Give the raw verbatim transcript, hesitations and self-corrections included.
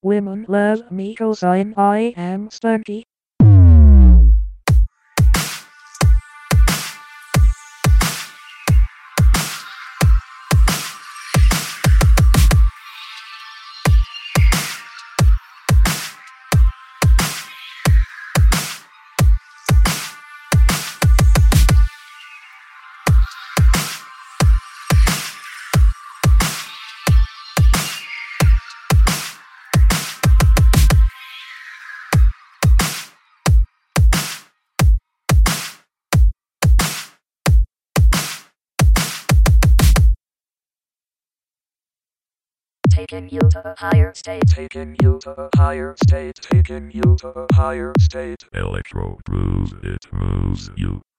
Women love me 'cause I'm I am spunky. Taking you to a higher state. Taking you to a higher state. Taking you to a higher state. Electro grooves, it moves you.